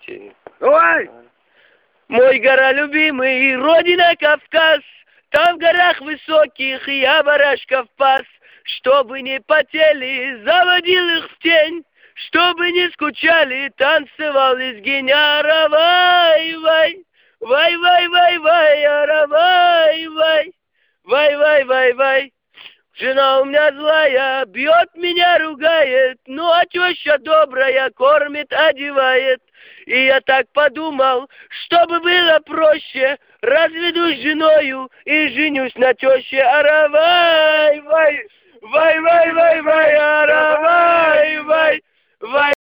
Пойти. Ой! Мой гора любимый, родина Кавказ, там в горах высоких я барашков пас. Чтобы не потели, заводил их в тень, чтобы не скучали, танцевал из геняра. Вай, вай, вай, вай, вай, вай, ара, вай, вай, вай, вай, вай, вай. Жена у меня злая, бьет меня, ругает, ну а теща добрая, кормит, одевает. И я так подумал, чтобы было проще, разведусь с женою и женюсь на теще. Ара, вай, вай, вай, вай, вай, вай, ара, вай, вай, вай.